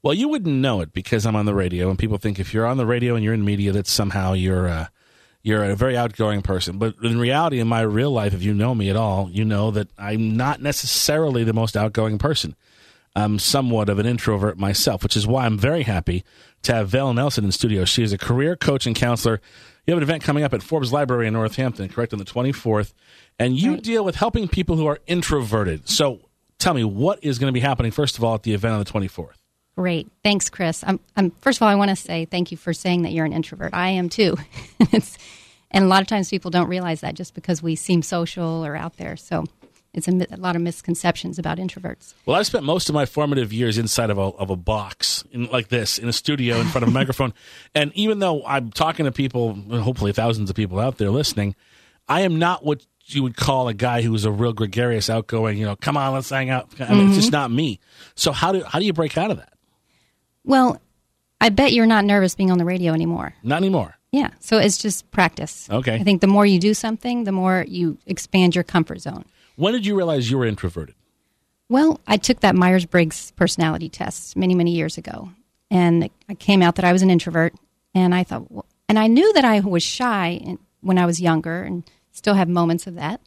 Well, you wouldn't know it because I'm on the radio, and people think if you're on the radio and you're in media, that somehow you're a very outgoing person. But in reality, in my real life, if you know me at all, you know that I'm not necessarily the most outgoing person. I'm somewhat of an introvert myself, which is why I'm very happy to have Val Nelson in studio. She is a career coach and counselor. You have an event coming up at Forbes Library in Northampton, correct, on the 24th, and you deal with helping people who are introverted. So tell me, what is going to be happening, first of all, at the event on the 24th? Great. Thanks, Chris. First of all, I want to say thank you for saying that you're an introvert. I am too. And a lot of times people don't realize that just because we seem social or out there. So it's a lot of misconceptions about introverts. Well, I spent most of my formative years inside of a box like this, in a studio in front of a microphone. And even though I'm talking to people, hopefully thousands of people out there listening, I am not what you would call a guy who's a real gregarious, outgoing, come on, let's hang out. I mean, It's just not me. So how do you break out of that? Well, I bet you're not nervous being on the radio anymore. Not anymore. Yeah, so it's just practice. Okay. I think the more you do something, the more you expand your comfort zone. When did you realize you were introverted? Well, I took that Myers-Briggs personality test many, many years ago, and it came out that I was an introvert, and I thought, and I knew that I was shy when I was younger and still have moments of that.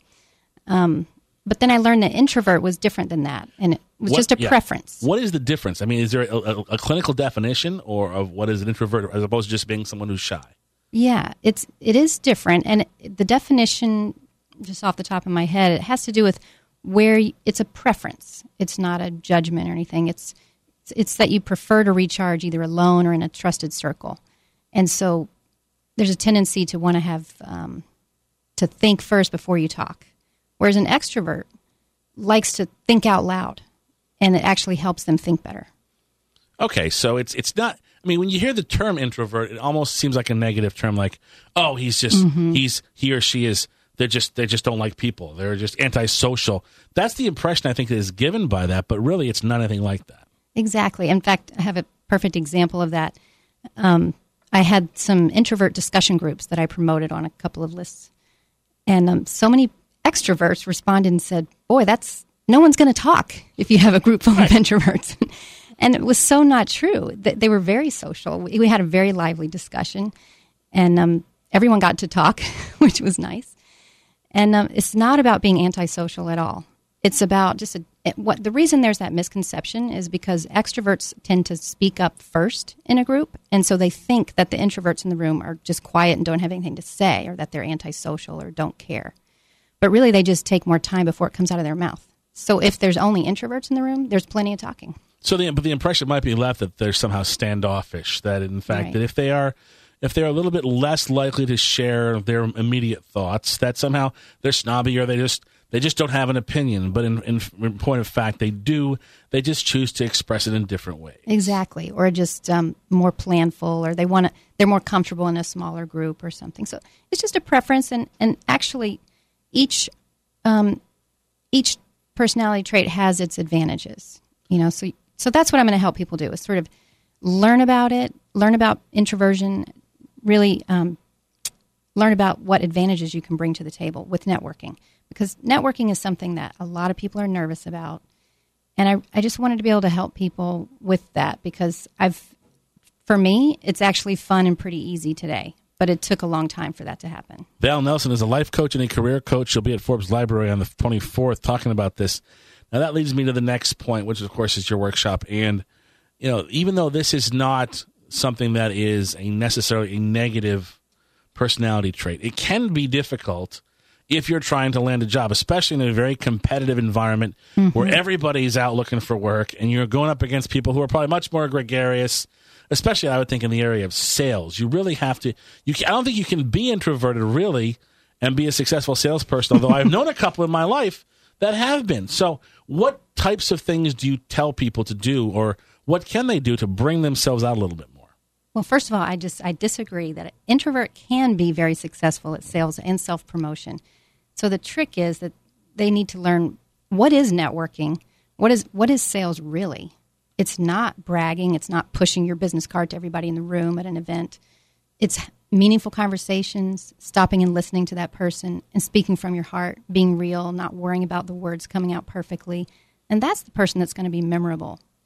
But then I learned that introvert was different than that, and it was just a preference. What is the difference? I mean, is there a clinical definition of what is an introvert as opposed to just being someone who's shy? Yeah, it is different, and the definition, just off the top of my head, it has to do with where it's a preference. It's not a judgment or anything. It's that you prefer to recharge either alone or in a trusted circle, and so there's a tendency to want to have to think first before you talk. Whereas an extrovert likes to think out loud, and it actually helps them think better. Okay, so it's not. I mean, when you hear the term introvert, it almost seems like a negative term, like, oh, he's just he or she is. They just don't like people. They're just antisocial. That's the impression I think that is given by that, but really, it's not anything like that. Exactly. In fact, I have a perfect example of that. I had some introvert discussion groups that I promoted on a couple of lists, and so many extroverts responded and said, boy, no one's going to talk if you have a group full of introverts. And it was so not true. They were very social. We had a very lively discussion, and everyone got to talk, which was nice. And it's not about being antisocial at all. It's about just the reason there's that misconception is because extroverts tend to speak up first in a group, and so they think that the introverts in the room are just quiet and don't have anything to say, or that they're antisocial or don't care. But really, they just take more time before it comes out of their mouth. So if there's only introverts in the room, there's plenty of talking. So the impression might be left that they're somehow standoffish, that in fact, that if they're a little bit less likely to share their immediate thoughts, that somehow they're snobby or they just don't have an opinion. But in point of fact, they do. They just choose to express it in different ways. Exactly, or just more planful, or they're more comfortable in a smaller group or something. So it's just a preference, and actually, each personality trait has its advantages. So that's what I'm going to help people do, is sort of learn about it, learn about introversion, really learn about what advantages you can bring to the table with networking. Because networking is something that a lot of people are nervous about. And I just wanted to be able to help people with that, because for me, it's actually fun and pretty easy today. But it took a long time for that to happen. Val Nelson is a life coach and a career coach. She'll be at Forbes Library on the 24th talking about this. Now, that leads me to the next point, which, of course, is your workshop. And, even though this is not something that is necessarily a negative personality trait, it can be difficult if you're trying to land a job, especially in a very competitive environment where everybody's out looking for work and you're going up against people who are probably much more gregarious, especially, I would think, in the area of sales. You really have to – I don't think you can be introverted, really, and be a successful salesperson, although I've known a couple in my life that have been. So what types of things do you tell people to do, or what can they do to bring themselves out a little bit more? Well, first of all, I disagree that an introvert can be very successful at sales and self-promotion. So the trick is that they need to learn, what is networking? What is sales really? It's not bragging. It's not pushing your business card to everybody in the room at an event. It's meaningful conversations, stopping and listening to that person and speaking from your heart, being real, not worrying about the words coming out perfectly. And that's the person that's going to be memorable.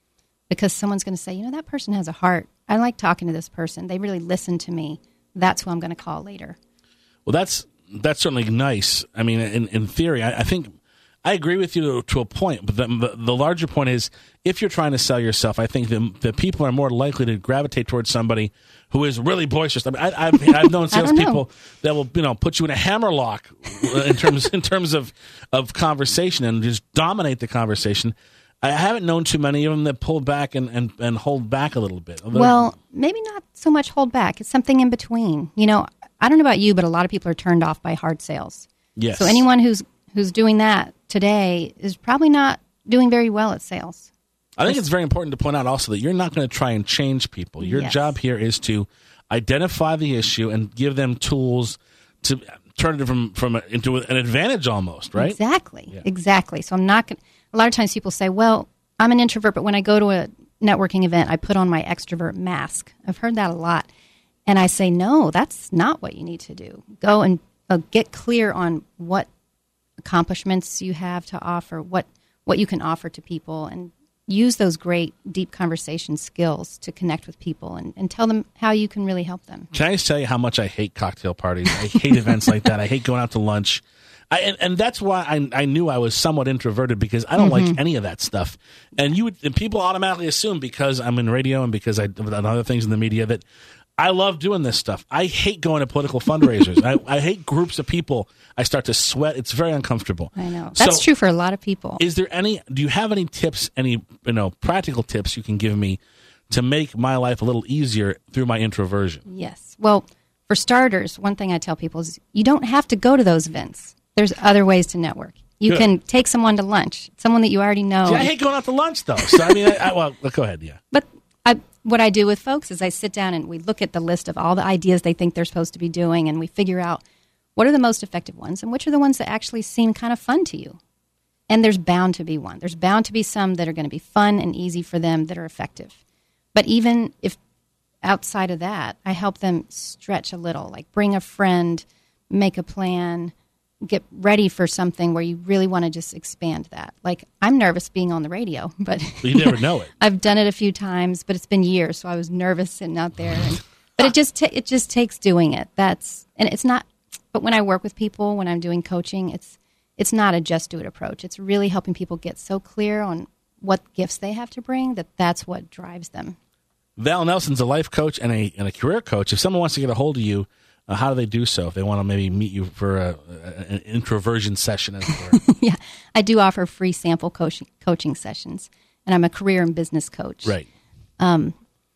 because someone's going to say, that person has a heart. I like talking to this person. They really listen to me. That's who I'm going to call later. Well, that's certainly nice. I mean, in theory, I think I agree with you to a point, but the larger point is, if you're trying to sell yourself, I think the people are more likely to gravitate towards somebody who is really boisterous. I mean, I've known salespeople that will put you in a hammerlock in terms of conversation and just dominate the conversation. I haven't known too many of them that pull back and hold back a little bit. Well, maybe not so much hold back. It's something in between. I don't know about you, but a lot of people are turned off by hard sales. Yes. So anyone who's doing that today is probably not doing very well at sales. I think it's very important to point out also that you're not going to try and change people. Your job here is to identify the issue and give them tools to turn it into an advantage almost, right? Exactly. So I'm not going to... A lot of times people say, well, I'm an introvert, but when I go to a networking event, I put on my extrovert mask. I've heard that a lot. And I say, no, that's not what you need to do. Go and get clear on what accomplishments you have to offer, what you can offer to people, and use those great deep conversation skills to connect with people and tell them how you can really help them. Can I just tell you how much I hate cocktail parties? I hate events like that. I hate going out to lunch. And that's why I knew I was somewhat introverted, because I don't like any of that stuff. And people automatically assume, because I'm in radio and because I've done other things in the media, that I love doing this stuff. I hate going to political fundraisers. I hate groups of people. I start to sweat. It's very uncomfortable. I know. That's true for a lot of people. Do you have any tips, any practical tips you can give me to make my life a little easier through my introversion? Yes. Well, for starters, one thing I tell people is you don't have to go to those events. There's other ways to network. You can take someone to lunch, someone that you already know. See, I hate going out to lunch, though. So, I mean, well, go ahead, yeah. But what I do with folks is I sit down and we look at the list of all the ideas they think they're supposed to be doing, and we figure out what are the most effective ones and which are the ones that actually seem kind of fun to you. And there's bound to be one. There's bound to be some that are going to be fun and easy for them that are effective. But even if outside of that, I help them stretch a little, like bring a friend, make a plan, get ready for something where you really want to just expand that. Like, I'm nervous being on the radio, but you never know it. I've done it a few times, but it's been years, so I was nervous sitting out there. But it just takes doing it. It's not. But when I work with people, when I'm doing coaching, it's not a just do it approach. It's really helping people get so clear on what gifts they have to bring that's what drives them. Val Nelson's a life coach and a career coach. If someone wants to get a hold of you, how do they do so if they want to maybe meet you for an introversion session, as it were? Yeah, I do offer free sample coaching sessions, and I'm a career and business coach. Right. And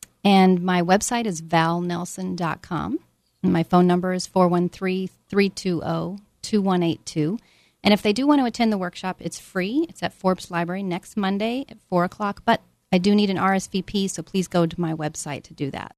my website is valnelson.com. And my phone number is 413-320-2182. And if they do want to attend the workshop, it's free. It's at Forbes Library next Monday at 4 o'clock. But I do need an RSVP, so please go to my website to do that.